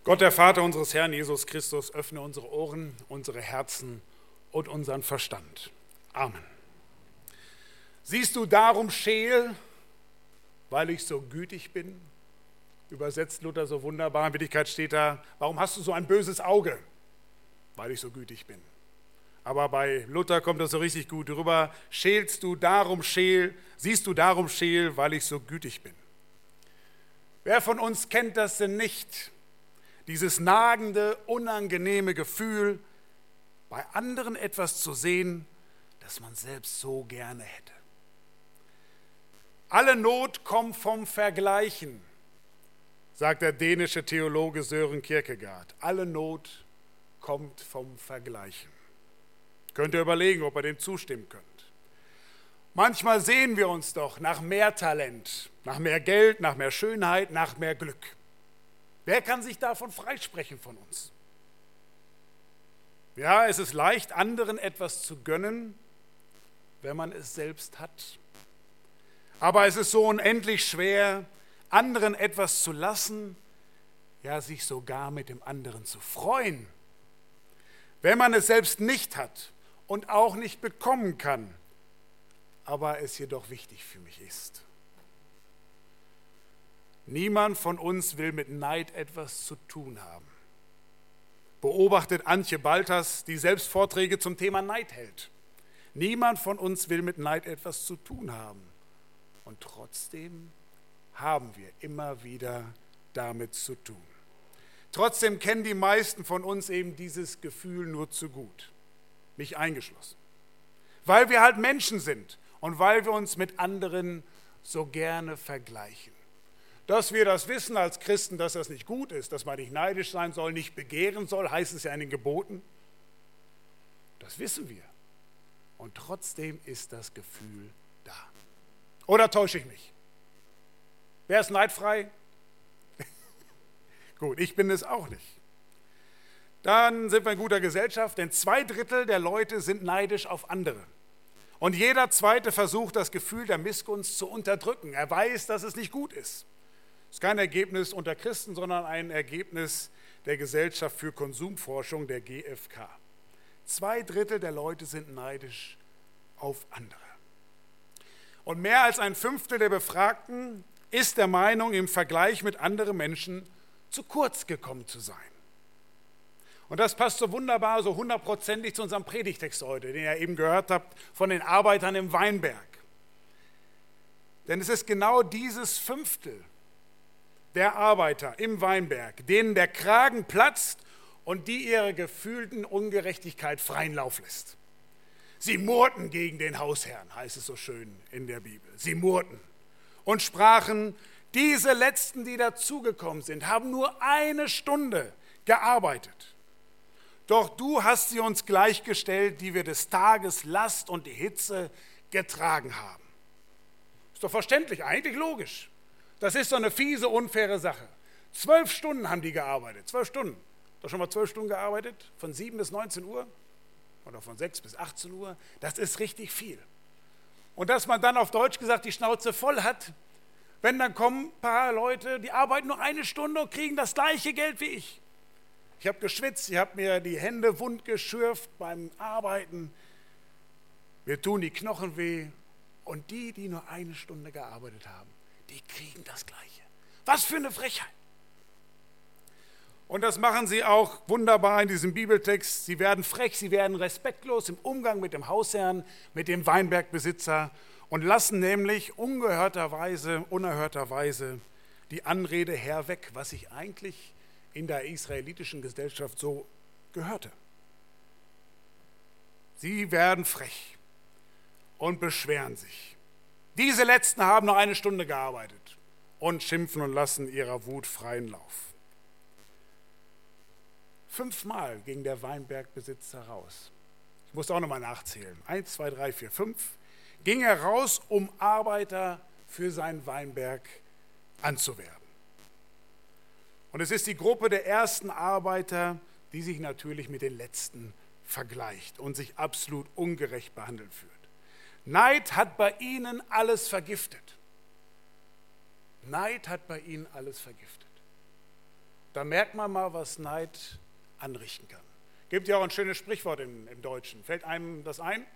Gott, der Vater unseres Herrn Jesus Christus, öffne unsere Ohren, unsere Herzen und unseren Verstand. Amen. Siehst du darum scheel, weil ich so gütig bin? Übersetzt Luther so wunderbar. In Wirklichkeit steht da, warum hast du so ein böses Auge? Weil ich so gütig bin. Aber bei Luther kommt das so richtig gut rüber. Siehst du darum scheel, weil ich so gütig bin. Wer von uns kennt das denn nicht? Dieses nagende, unangenehme Gefühl, bei anderen etwas zu sehen, das man selbst so gerne hätte. Alle Not kommt vom Vergleichen, sagt der dänische Theologe Søren Kierkegaard. Alle Not kommt vom Vergleichen. Könnt ihr überlegen, ob ihr dem zustimmen könnt. Manchmal sehen wir uns doch nach mehr Talent, nach mehr Geld, nach mehr Schönheit, nach mehr Glück. Wer kann sich davon freisprechen von uns? Ja, es ist leicht, anderen etwas zu gönnen, wenn man es selbst hat. Aber es ist so unendlich schwer, anderen etwas zu lassen, ja, sich sogar mit dem anderen zu freuen. Wenn man es selbst nicht hat und auch nicht bekommen kann, aber es jedoch wichtig für mich ist. Niemand von uns will mit Neid etwas zu tun haben. Beobachtet Antje Balters, die selbst Vorträge zum Thema Neid hält. Niemand von uns will mit Neid etwas zu tun haben. Und trotzdem haben wir immer wieder damit zu tun. Trotzdem kennen die meisten von uns eben dieses Gefühl nur zu gut. Mich eingeschlossen. Weil wir halt Menschen sind und weil wir uns mit anderen so gerne vergleichen. Dass wir das wissen als Christen, dass das nicht gut ist, dass man nicht neidisch sein soll, nicht begehren soll, heißt es ja in den Geboten. Das wissen wir. Und trotzdem ist das Gefühl da. Oder täusche ich mich? Wer ist neidfrei? Gut, ich bin es auch nicht. Dann sind wir in guter Gesellschaft, denn 2/3 der Leute sind neidisch auf andere. Und jeder Zweite versucht, das Gefühl der Missgunst zu unterdrücken. Er weiß, dass es nicht gut ist. Das ist kein Ergebnis unter Christen, sondern ein Ergebnis der Gesellschaft für Konsumforschung, der GfK. 2/3 der Leute sind neidisch auf andere. Und mehr als 1/5 der Befragten ist der Meinung, im Vergleich mit anderen Menschen zu kurz gekommen zu sein. Und das passt so wunderbar, so 100%ig zu unserem Predigtext heute, den ihr eben gehört habt von den Arbeitern im Weinberg. Denn es ist genau dieses 1/5 der Arbeiter im Weinberg, denen der Kragen platzt und die ihre gefühlten Ungerechtigkeit freien Lauf lässt. Sie murrten gegen den Hausherrn, heißt es so schön in der Bibel. Sie murrten und sprachen, diese Letzten, die dazugekommen sind, haben nur 1 Stunde gearbeitet. Doch du hast sie uns gleichgestellt, die wir des Tages Last und die Hitze getragen haben. Ist doch verständlich, eigentlich logisch. Das ist so eine fiese, unfaire Sache. 12 Stunden haben die gearbeitet. 12 Stunden. Doch schon mal 12 Stunden gearbeitet? Von 7 bis 19 Uhr? Oder von 6 bis 18 Uhr? Das ist richtig viel. Und dass man dann auf Deutsch gesagt die Schnauze voll hat, wenn dann kommen ein paar Leute, die arbeiten nur 1 Stunde und kriegen das gleiche Geld wie ich. Ich habe geschwitzt, ich habe mir die Hände wund geschürft beim Arbeiten. Mir tun die Knochen weh. Und die nur 1 Stunde gearbeitet haben, die kriegen das Gleiche. Was für eine Frechheit. Und das machen sie auch wunderbar in diesem Bibeltext. Sie werden frech, sie werden respektlos im Umgang mit dem Hausherrn, mit dem Weinbergbesitzer und lassen nämlich unerhörterweise die Anrede herweg, was sich eigentlich in der israelitischen Gesellschaft so gehörte. Sie werden frech und beschweren sich. Diese Letzten haben nur 1 Stunde gearbeitet und schimpfen und lassen ihrer Wut freien Lauf. 5-mal ging der Weinbergbesitzer raus. Ich muss auch nochmal nachzählen. 1, 2, 3, 4, 5. Ging er raus, um Arbeiter für seinen Weinberg anzuwerben. Und es ist die Gruppe der ersten Arbeiter, die sich natürlich mit den Letzten vergleicht und sich absolut ungerecht behandelt fühlt. Neid hat bei ihnen alles vergiftet. Neid hat bei ihnen alles vergiftet. Da merkt man mal, was Neid anrichten kann. Gibt ja auch ein schönes Sprichwort im Deutschen. Fällt einem das ein?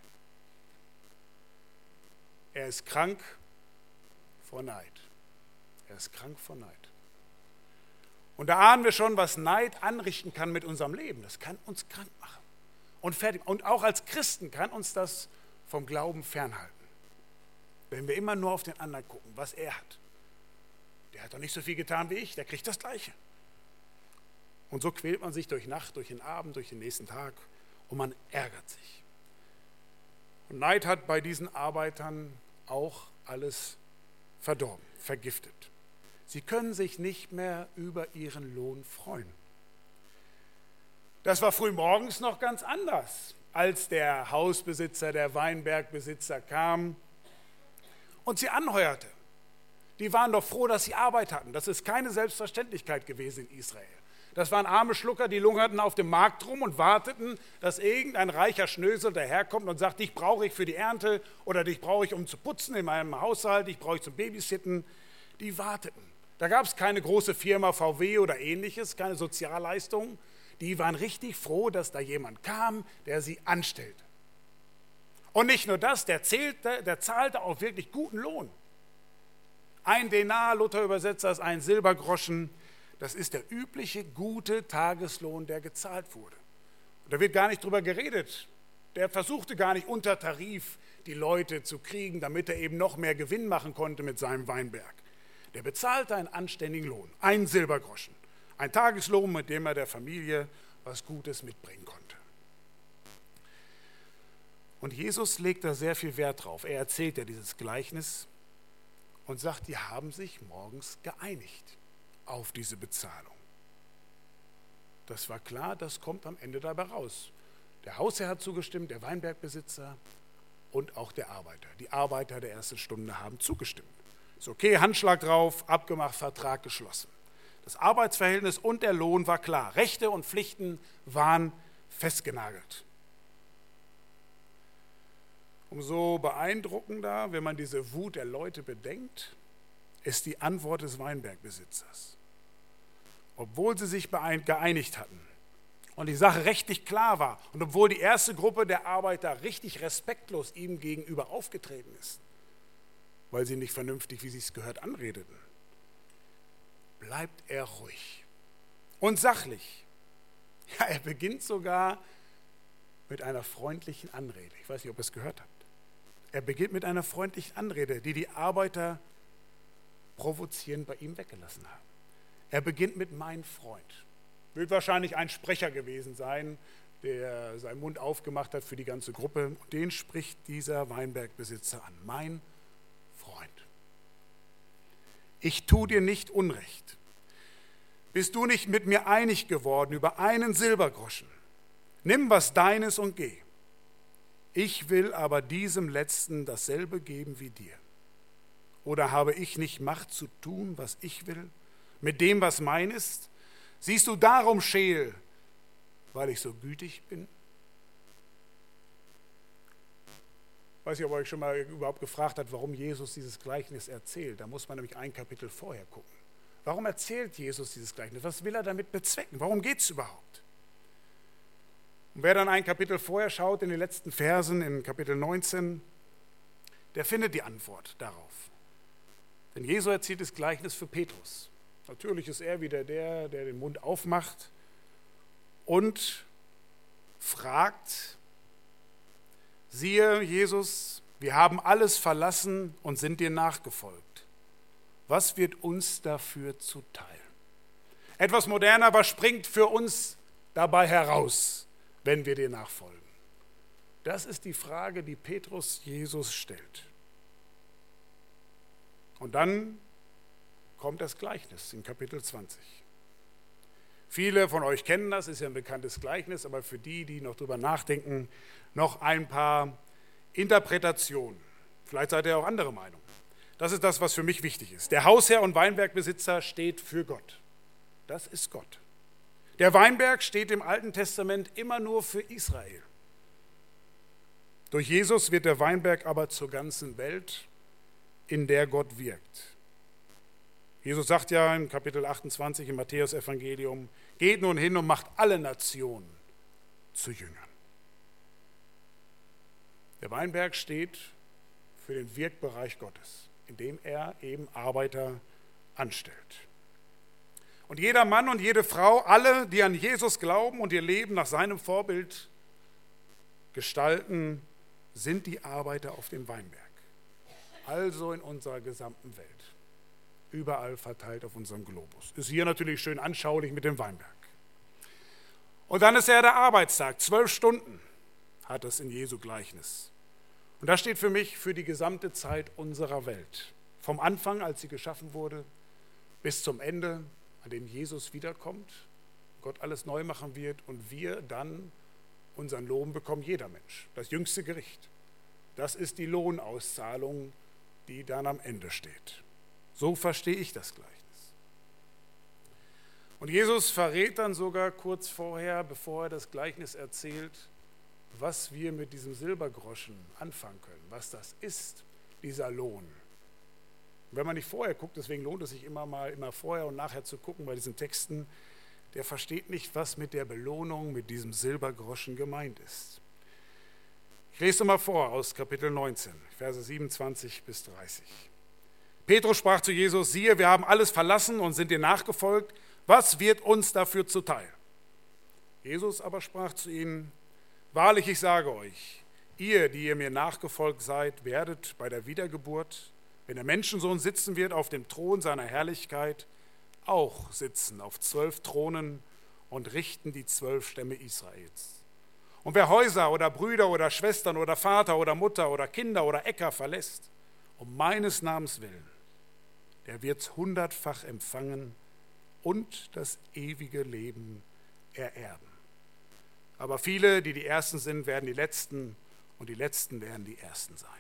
Er ist krank vor Neid. Er ist krank vor Neid. Und da ahnen wir schon, was Neid anrichten kann mit unserem Leben. Das kann uns krank machen. Und fertig. Und auch als Christen kann uns das vom Glauben fernhalten. Wenn wir immer nur auf den anderen gucken, was er hat. Der hat doch nicht so viel getan wie ich, der kriegt das Gleiche. Und so quält man sich durch Nacht, durch den Abend, durch den nächsten Tag und man ärgert sich. Und Neid hat bei diesen Arbeitern auch alles verdorben, vergiftet. Sie können sich nicht mehr über ihren Lohn freuen. Das war früh morgens noch ganz anders, als der Hausbesitzer, der Weinbergbesitzer kam und sie anheuerte. Die waren doch froh, dass sie Arbeit hatten. Das ist keine Selbstverständlichkeit gewesen in Israel. Das waren arme Schlucker, die lungerten auf dem Markt rum und warteten, dass irgendein reicher Schnösel daherkommt und sagt, dich brauche ich für die Ernte oder dich brauche ich, um zu putzen in meinem Haushalt, dich brauche ich zum Babysitten. Die warteten. Da gab es keine große Firma VW oder ähnliches, keine Sozialleistungen. Die waren richtig froh, dass da jemand kam, der sie anstellte. Und nicht nur das, der zahlte auch wirklich guten Lohn. 1 Denar, Luther übersetzt das, 1 Silbergroschen, das ist der übliche, gute Tageslohn, der gezahlt wurde. Und da wird gar nicht drüber geredet. Der versuchte gar nicht unter Tarif die Leute zu kriegen, damit er eben noch mehr Gewinn machen konnte mit seinem Weinberg. Der bezahlte einen anständigen Lohn, 1 Silbergroschen. Ein Tageslohn, mit dem er der Familie was Gutes mitbringen konnte. Und Jesus legt da sehr viel Wert drauf. Er erzählt ja dieses Gleichnis und sagt, die haben sich morgens geeinigt auf diese Bezahlung. Das war klar, das kommt am Ende dabei raus. Der Hausherr hat zugestimmt, der Weinbergbesitzer und auch der Arbeiter. Die Arbeiter der ersten Stunde haben zugestimmt. Ist okay, Handschlag drauf, abgemacht, Vertrag geschlossen. Das Arbeitsverhältnis und der Lohn war klar. Rechte und Pflichten waren festgenagelt. Umso beeindruckender, wenn man diese Wut der Leute bedenkt, ist die Antwort des Weinbergbesitzers. Obwohl sie sich geeinigt hatten und die Sache rechtlich klar war und obwohl die erste Gruppe der Arbeiter richtig respektlos ihm gegenüber aufgetreten ist, weil sie nicht vernünftig, wie sie es gehört, anredeten, bleibt er ruhig und sachlich. Ja, er beginnt sogar mit einer freundlichen Anrede. Ich weiß nicht, ob ihr es gehört habt. Er beginnt mit einer freundlichen Anrede, die die Arbeiter provozierend bei ihm weggelassen haben. Er beginnt mit mein Freund. Wird wahrscheinlich ein Sprecher gewesen sein, der seinen Mund aufgemacht hat für die ganze Gruppe. Und den spricht dieser Weinbergbesitzer an. Mein Freund. Ich tue dir nicht Unrecht. Bist du nicht mit mir einig geworden über 1 Silbergroschen? Nimm, was deines und geh. Ich will aber diesem Letzten dasselbe geben wie dir. Oder habe ich nicht Macht zu tun, was ich will, mit dem, was mein ist? Siehst du darum scheel, weil ich so gütig bin? Ich weiß nicht, ob ihr euch schon mal überhaupt gefragt habt, warum Jesus dieses Gleichnis erzählt. Da muss man nämlich ein Kapitel vorher gucken. Warum erzählt Jesus dieses Gleichnis? Was will er damit bezwecken? Warum geht es überhaupt? Und wer dann ein Kapitel vorher schaut, in den letzten Versen, in Kapitel 19, der findet die Antwort darauf. Denn Jesus erzählt das Gleichnis für Petrus. Natürlich ist er wieder der den Mund aufmacht und fragt, siehe Jesus, wir haben alles verlassen und sind dir nachgefolgt. Was wird uns dafür zuteil? Etwas moderner, was springt für uns dabei heraus, wenn wir dir nachfolgen? Das ist die Frage, die Petrus Jesus stellt. Und dann kommt das Gleichnis in Kapitel 20. Viele von euch kennen das, ist ja ein bekanntes Gleichnis, aber für die, die noch drüber nachdenken, noch ein paar Interpretationen. Vielleicht seid ihr auch anderer Meinung. Das ist das, was für mich wichtig ist. Der Hausherr und Weinbergbesitzer steht für Gott. Das ist Gott. Der Weinberg steht im Alten Testament immer nur für Israel. Durch Jesus wird der Weinberg aber zur ganzen Welt, in der Gott wirkt. Jesus sagt ja in Kapitel 28 im Matthäus-Evangelium, geht nun hin und macht alle Nationen zu Jüngern. Der Weinberg steht für den Wirkbereich Gottes, indem er eben Arbeiter anstellt. Und jeder Mann und jede Frau, alle, die an Jesus glauben und ihr Leben nach seinem Vorbild gestalten, sind die Arbeiter auf dem Weinberg. Also in unserer gesamten Welt. Überall verteilt auf unserem Globus. Ist hier natürlich schön anschaulich mit dem Weinberg. Und dann ist ja der Arbeitstag. 12 Stunden hat es in Jesu Gleichnis. Und das steht für mich für die gesamte Zeit unserer Welt. Vom Anfang, als sie geschaffen wurde, bis zum Ende, an dem Jesus wiederkommt, Gott alles neu machen wird und wir dann unseren Lohn bekommen, jeder Mensch. Das jüngste Gericht. Das ist die Lohnauszahlung, die dann am Ende steht. So verstehe ich das Gleichnis. Und Jesus verrät dann sogar kurz vorher, bevor er das Gleichnis erzählt, was wir mit diesem Silbergroschen anfangen können, was das ist, dieser Lohn. Und wenn man nicht vorher guckt, deswegen lohnt es sich immer vorher und nachher zu gucken bei diesen Texten, der versteht nicht, was mit der Belohnung, mit diesem Silbergroschen gemeint ist. Ich lese mal vor aus Kapitel 19, Verse 27 bis 30. Petrus sprach zu Jesus, siehe, wir haben alles verlassen und sind dir nachgefolgt. Was wird uns dafür zuteil? Jesus aber sprach zu ihnen, wahrlich, ich sage euch, ihr, die ihr mir nachgefolgt seid, werdet bei der Wiedergeburt, wenn der Menschensohn sitzen wird auf dem Thron seiner Herrlichkeit, auch sitzen auf 12 Thronen und richten die 12 Stämme Israels. Und wer Häuser oder Brüder oder Schwestern oder Vater oder Mutter oder Kinder oder Äcker verlässt, um meines Namens willen, der wird's 100-fach empfangen und das ewige Leben ererben. Aber viele, die die Ersten sind, werden die Letzten und die Letzten werden die Ersten sein.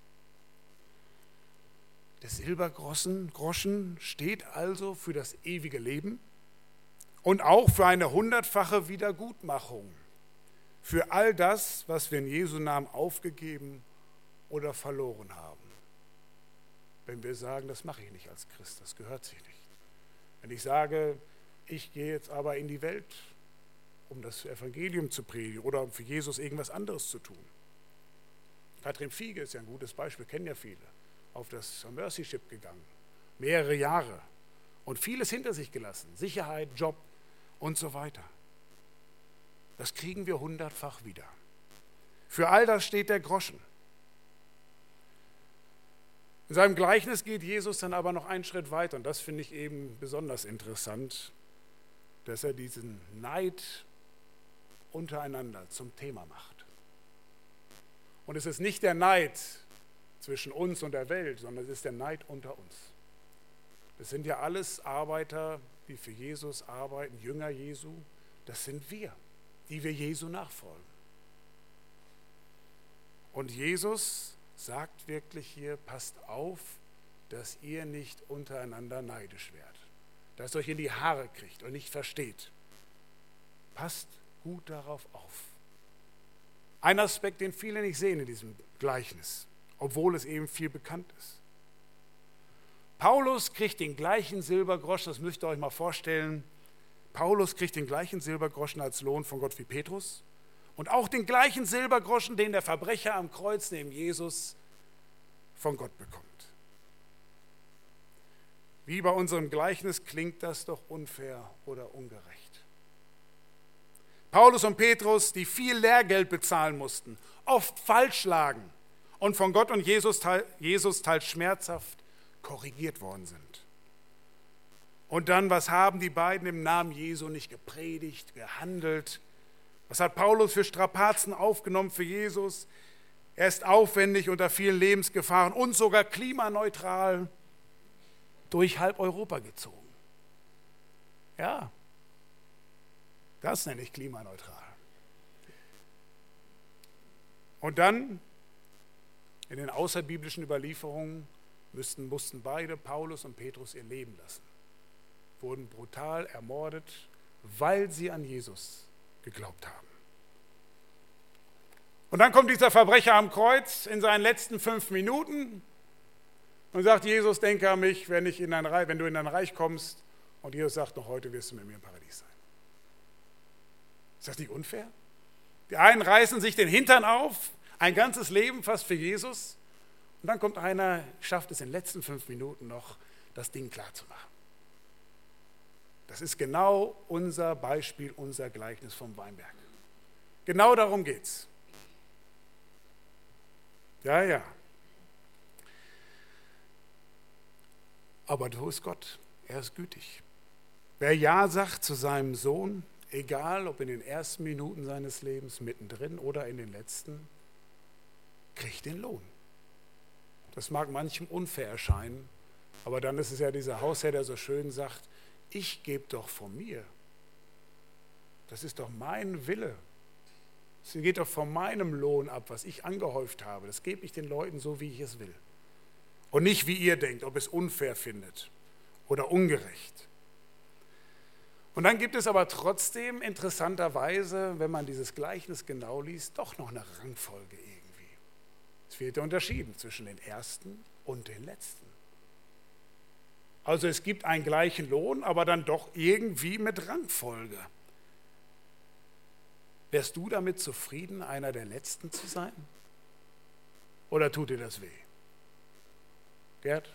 Der Silbergroschen steht also für das ewige Leben und auch für eine 100-fache Wiedergutmachung für all das, was wir in Jesu Namen aufgegeben oder verloren haben. Wenn wir sagen, das mache ich nicht als Christ, das gehört sich nicht. Wenn ich sage, ich gehe jetzt aber in die Welt, um das Evangelium zu predigen oder um für Jesus irgendwas anderes zu tun. Katrin Fiege ist ja ein gutes Beispiel, kennen ja viele, auf das Mercy Ship gegangen, mehrere Jahre und vieles hinter sich gelassen, Sicherheit, Job und so weiter. Das kriegen wir 100-fach wieder. Für all das steht der Groschen. In seinem Gleichnis geht Jesus dann aber noch einen Schritt weiter und das finde ich eben besonders interessant, dass er diesen Neid untereinander zum Thema macht. Und es ist nicht der Neid zwischen uns und der Welt, sondern es ist der Neid unter uns. Das sind ja alles Arbeiter, die für Jesus arbeiten, Jünger Jesu. Das sind wir, die wir Jesu nachfolgen. Und Jesus sagt wirklich hier, passt auf, dass ihr nicht untereinander neidisch werdet, dass ihr euch in die Haare kriegt und nicht versteht. Passt gut darauf auf. Ein Aspekt, den viele nicht sehen in diesem Gleichnis, obwohl es eben viel bekannt ist. Paulus kriegt den gleichen Silbergroschen, das müsst ihr euch mal vorstellen. Paulus kriegt den gleichen Silbergroschen als Lohn von Gott wie Petrus und auch den gleichen Silbergroschen, den der Verbrecher am Kreuz neben Jesus von Gott bekommt. Wie bei unserem Gleichnis klingt das doch unfair oder ungerecht. Paulus und Petrus, die viel Lehrgeld bezahlen mussten, oft falsch lagen und von Gott und Jesus teils schmerzhaft korrigiert worden sind. Und dann, was haben die beiden im Namen Jesu nicht gepredigt, gehandelt? Was hat Paulus für Strapazen aufgenommen für Jesus? Er ist aufwendig unter vielen Lebensgefahren und sogar klimaneutral durch halb Europa gezogen. Ja, das nenne ich klimaneutral. Und dann, in den außerbiblischen Überlieferungen, mussten beide, Paulus und Petrus, ihr Leben lassen. Wurden brutal ermordet, weil sie an Jesus geglaubt haben. Und dann kommt dieser Verbrecher am Kreuz in seinen letzten 5 Minuten Und sagt Jesus, denke an mich, wenn du in dein Reich kommst. Und Jesus sagt, noch heute wirst du mit mir im Paradies sein. Ist das nicht unfair? Die einen reißen sich den Hintern auf, ein ganzes Leben fast für Jesus. Und dann kommt einer, schafft es in den letzten 5 Minuten noch, das Ding klar zu machen. Das ist genau unser Beispiel, unser Gleichnis vom Weinberg. Genau darum geht's. Ja, ja. Aber so ist Gott. Er ist gütig. Wer Ja sagt zu seinem Sohn, egal ob in den ersten Minuten seines Lebens, mittendrin oder in den letzten, kriegt den Lohn. Das mag manchem unfair erscheinen, aber dann ist es ja dieser Hausherr, der so schön sagt, ich gebe doch von mir. Das ist doch mein Wille. Es geht doch von meinem Lohn ab, was ich angehäuft habe. Das gebe ich den Leuten so, wie ich es will. Und nicht, wie ihr denkt, ob es unfair findet oder ungerecht. Und dann gibt es aber trotzdem interessanterweise, wenn man dieses Gleichnis genau liest, doch noch eine Rangfolge irgendwie. Es wird unterschieden zwischen den ersten und den letzten. Also es gibt einen gleichen Lohn, aber dann doch irgendwie mit Rangfolge. Wärst du damit zufrieden, einer der Letzten zu sein? Oder tut dir das weh? Gerd?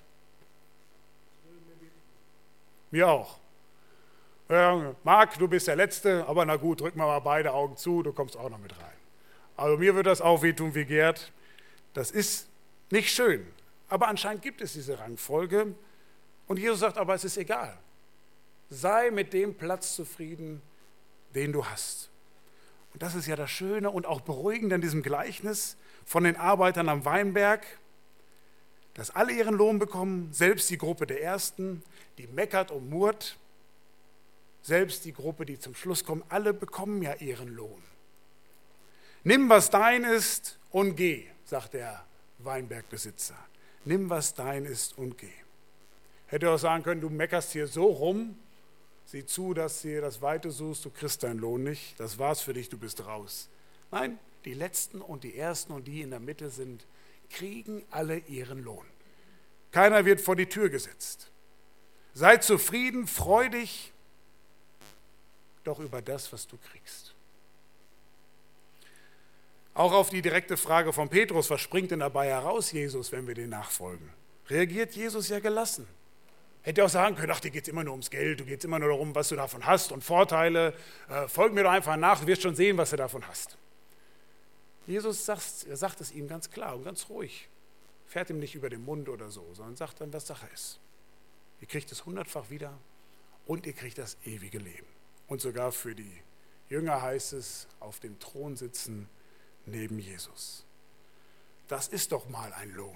Mir auch. Marc, du bist der Letzte, aber na gut, drück mal beide Augen zu, du kommst auch noch mit rein. Also mir wird das auch wehtun wie Gerd. Das ist nicht schön, aber anscheinend gibt es diese Rangfolge. Und Jesus sagt, aber es ist egal. Sei mit dem Platz zufrieden, den du hast. Und das ist ja das Schöne und auch Beruhigende in diesem Gleichnis von den Arbeitern am Weinberg, dass alle ihren Lohn bekommen, selbst die Gruppe der Ersten, die meckert und murrt, selbst die Gruppe, die zum Schluss kommt, alle bekommen ja ihren Lohn. Nimm, was dein ist und geh, sagt der Weinbergbesitzer. Nimm, was dein ist und geh. Hätte auch sagen können, du meckerst hier so rum, sieh zu, dass du hier das Weite suchst, du kriegst deinen Lohn nicht, das war's für dich, du bist raus. Nein, die Letzten und die Ersten und die in der Mitte sind, kriegen alle ihren Lohn. Keiner wird vor die Tür gesetzt. Sei zufrieden, freu dich doch über das, was du kriegst. Auch auf die direkte Frage von Petrus, was springt denn dabei heraus, Jesus, wenn wir den nachfolgen? Reagiert Jesus ja gelassen. Hätte auch sagen können, ach, dir geht es immer nur ums Geld, du geht immer nur darum, was du davon hast und Vorteile. Folg mir doch einfach nach, du wirst schon sehen, was du davon hast. Jesus sagt es ihm ganz klar und ganz ruhig. Fährt ihm nicht über den Mund oder so, sondern sagt dann, was Sache ist. Ihr kriegt es 100-fach wieder und ihr kriegt das ewige Leben. Und sogar für die Jünger heißt es, auf dem Thron sitzen neben Jesus. Das ist doch mal ein Lohn.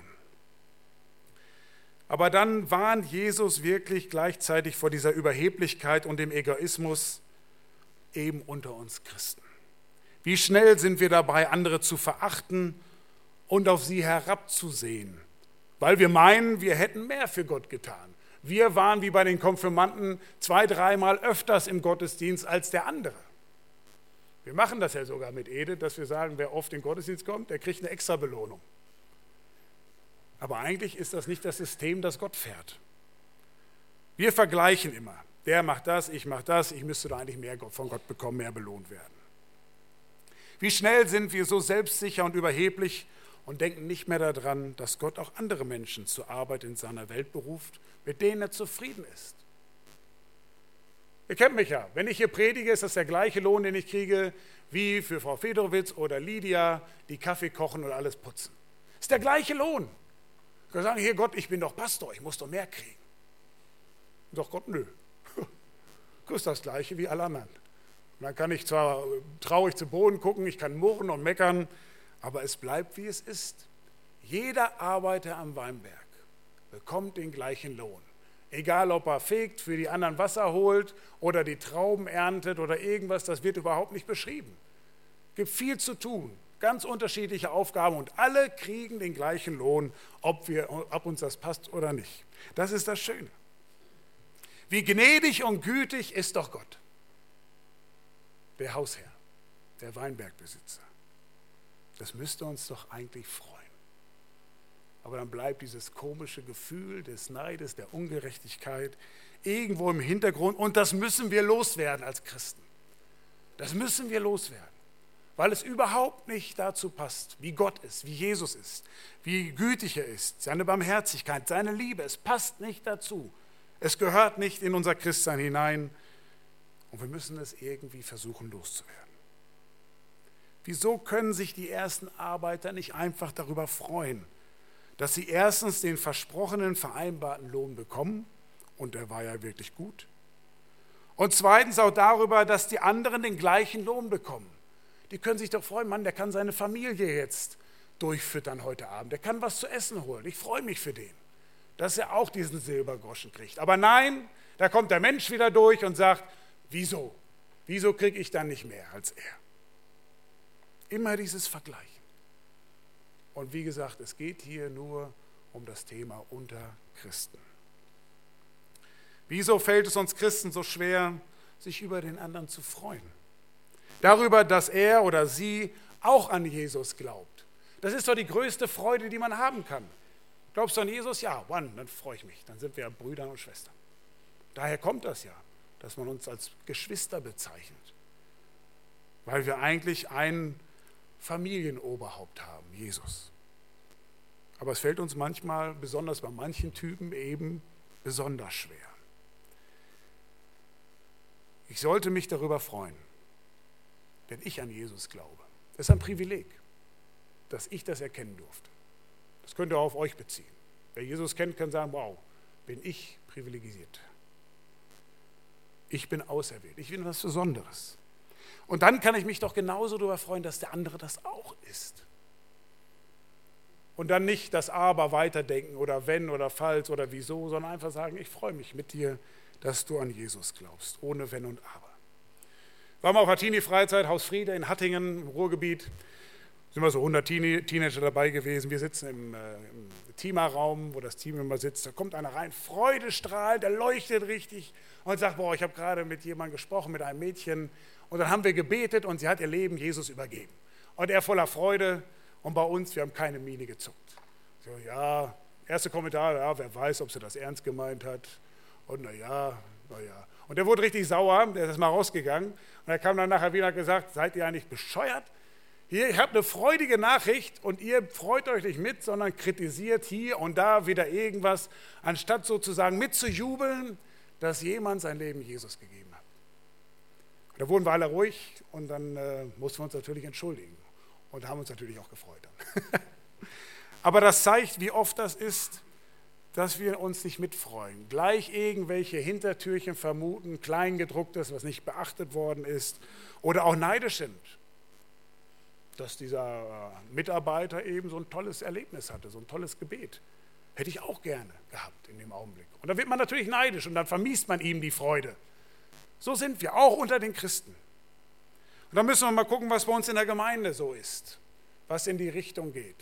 Aber dann warnt Jesus wirklich gleichzeitig vor dieser Überheblichkeit und dem Egoismus eben unter uns Christen. Wie schnell sind wir dabei, andere zu verachten und auf sie herabzusehen, weil wir meinen, wir hätten mehr für Gott getan. Wir waren wie bei den Konfirmanden 2-3 Mal öfters im Gottesdienst als der andere. Wir machen das ja sogar mit Edith, dass wir sagen, wer oft in den Gottesdienst kommt, der kriegt eine extra Belohnung. Aber eigentlich ist das nicht das System, das Gott fährt. Wir vergleichen immer. Der macht das, ich müsste da eigentlich mehr von Gott bekommen, mehr belohnt werden. Wie schnell sind wir so selbstsicher und überheblich und denken nicht mehr daran, dass Gott auch andere Menschen zur Arbeit in seiner Welt beruft, mit denen er zufrieden ist. Ihr kennt mich ja. Wenn ich hier predige, ist das der gleiche Lohn, den ich kriege, wie für Frau Fedorowitz oder Lydia, die Kaffee kochen und alles putzen. Ist der gleiche Lohn. Ich kann sagen, hier Gott, ich bin doch Pastor, ich muss doch mehr kriegen. Und doch Gott, nö. Du kriegst das Gleiche wie alle anderen. Und dann kann ich zwar traurig zu Boden gucken, ich kann murren und meckern, aber es bleibt, wie es ist. Jeder Arbeiter am Weinberg bekommt den gleichen Lohn. Egal, ob er fegt, für die anderen Wasser holt oder die Trauben erntet oder irgendwas, das wird überhaupt nicht beschrieben. Es gibt viel zu tun, ganz unterschiedliche Aufgaben und alle kriegen den gleichen Lohn, ob uns das passt oder nicht. Das ist das Schöne. Wie gnädig und gütig ist doch Gott, der Hausherr, der Weinbergbesitzer. Das müsste uns doch eigentlich freuen. Aber dann bleibt dieses komische Gefühl des Neides, der Ungerechtigkeit irgendwo im Hintergrund. Und das müssen wir loswerden als Christen. Das müssen wir loswerden, weil es überhaupt nicht dazu passt, wie Gott ist, wie Jesus ist, wie gütig er ist, seine Barmherzigkeit, seine Liebe. Es passt nicht dazu. Es gehört nicht in unser Christsein hinein. Und wir müssen es irgendwie versuchen loszuwerden. Wieso können sich die ersten Arbeiter nicht einfach darüber freuen, dass sie erstens den versprochenen, vereinbarten Lohn bekommen, und der war ja wirklich gut, und zweitens auch darüber, dass die anderen den gleichen Lohn bekommen. Die können sich doch freuen, Mann, der kann seine Familie jetzt durchfüttern heute Abend, der kann was zu essen holen, ich freue mich für den, dass er auch diesen Silbergroschen kriegt. Aber nein, da kommt der Mensch wieder durch und sagt, wieso kriege ich dann nicht mehr als er? Immer dieses Vergleichen. Und wie gesagt, es geht hier nur um das Thema unter Christen. Wieso fällt es uns Christen so schwer, sich über den anderen zu freuen? Darüber, dass er oder sie auch an Jesus glaubt. Das ist doch die größte Freude, die man haben kann. Glaubst du an Jesus? Ja, dann freue ich mich. Dann sind wir Brüder und Schwestern. Daher kommt das ja, dass man uns als Geschwister bezeichnet. Weil wir eigentlich einen Familienoberhaupt haben, Jesus. Aber es fällt uns manchmal, besonders bei manchen Typen, eben besonders schwer. Ich sollte mich darüber freuen, wenn ich an Jesus glaube. Das ist ein Privileg, dass ich das erkennen durfte. Das könnt ihr auch auf euch beziehen. Wer Jesus kennt, kann sagen, wow, bin ich privilegisiert. Ich bin auserwählt, ich bin was Besonderes. Und dann kann ich mich doch genauso darüber freuen, dass der andere das auch ist. Und dann nicht das Aber weiterdenken oder wenn oder falls oder wieso, sondern einfach sagen, ich freue mich mit dir, dass du an Jesus glaubst, ohne Wenn und Aber. Wir haben auf der Teenie-Freizeit, Haus Friede in Hattingen im Ruhrgebiet, sind wir so 100 Teenager dabei gewesen. Wir sitzen im Teamerraum, wo das Team immer sitzt. Da kommt einer rein, freudestrahlend, der leuchtet richtig und sagt, ich habe gerade mit jemandem gesprochen, mit einem Mädchen. Und dann haben wir gebetet und sie hat ihr Leben Jesus übergeben. Und er voller Freude und bei uns, wir haben keine Miene gezuckt. So, ja, erste Kommentar, ja, wer weiß, ob sie das ernst gemeint hat. Und naja. Und der wurde richtig sauer, der ist mal rausgegangen. Und er kam dann nachher wieder und hat gesagt, seid ihr eigentlich bescheuert? Hier, ich habe eine freudige Nachricht und ihr freut euch nicht mit, sondern kritisiert hier und da wieder irgendwas, anstatt sozusagen mitzujubeln, dass jemand sein Leben Jesus gegeben hat. Und da wurden wir alle ruhig und dann mussten wir uns natürlich entschuldigen und haben uns natürlich auch gefreut. Aber das zeigt, wie oft das ist, dass wir uns nicht mitfreuen. Gleich irgendwelche Hintertürchen vermuten, Kleingedrucktes, was nicht beachtet worden ist oder auch neidisch sind. Dass dieser Mitarbeiter eben so ein tolles Erlebnis hatte, so ein tolles Gebet. Hätte ich auch gerne gehabt in dem Augenblick. Und da wird man natürlich neidisch und dann vermiest man ihm die Freude. So sind wir, auch unter den Christen. Und dann müssen wir mal gucken, was bei uns in der Gemeinde so ist, was in die Richtung geht.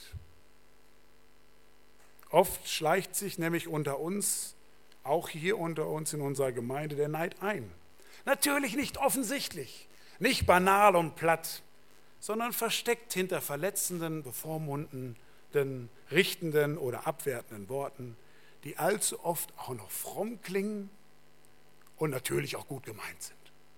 Oft schleicht sich nämlich unter uns, auch hier unter uns in unserer Gemeinde, der Neid ein. Natürlich nicht offensichtlich, nicht banal und platt, sondern versteckt hinter verletzenden, bevormundenden, richtenden oder abwertenden Worten, die allzu oft auch noch fromm klingen und natürlich auch gut gemeint sind.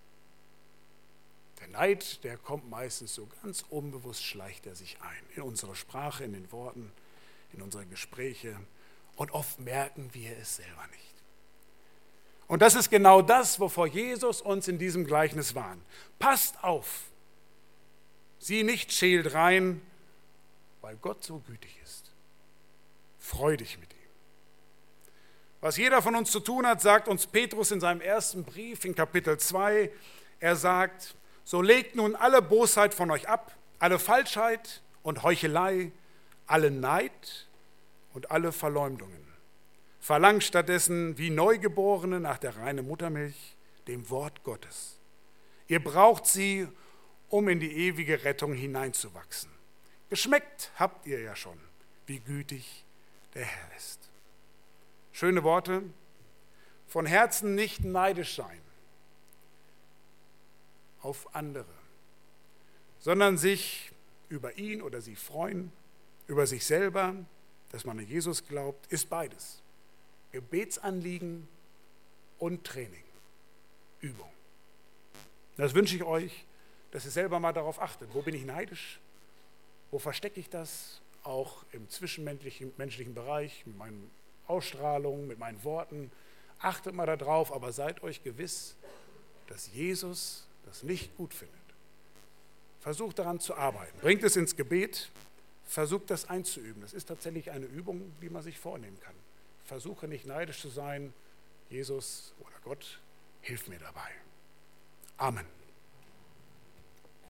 Der Neid, der kommt meistens so ganz unbewusst, schleicht er sich ein in unsere Sprache, in den Worten, in unsere Gespräche und oft merken wir es selber nicht. Und das ist genau das, wovor Jesus uns in diesem Gleichnis warnt. Passt auf, sieh nicht scheel rein, weil Gott so gütig ist. Freu dich mit ihm. Was jeder von uns zu tun hat, sagt uns Petrus in seinem ersten Brief in Kapitel 2. Er sagt, so legt nun alle Bosheit von euch ab, alle Falschheit und Heuchelei, alle Neid und alle Verleumdungen. Verlangt stattdessen wie Neugeborene nach der reinen Muttermilch, dem Wort Gottes. Ihr braucht sie, um in die ewige Rettung hineinzuwachsen. Geschmeckt habt ihr ja schon, wie gütig der Herr ist. Schöne Worte. Von Herzen nicht neidisch sein auf andere, sondern sich über ihn oder sie freuen, über sich selber, dass man an Jesus glaubt, ist beides. Gebetsanliegen und Training, Übung. Das wünsche ich euch, dass ihr selber mal darauf achtet. Wo bin ich neidisch? Wo verstecke ich das? Auch im zwischenmenschlichen Bereich, mit meiner Ausstrahlung, mit meinen Worten. Achtet mal darauf, aber seid euch gewiss, dass Jesus das nicht gut findet. Versucht daran zu arbeiten. Bringt es ins Gebet, versucht das einzuüben. Das ist tatsächlich eine Übung, die man sich vornehmen kann. Versuche nicht neidisch zu sein. Jesus oder Gott, hilf mir dabei. Amen.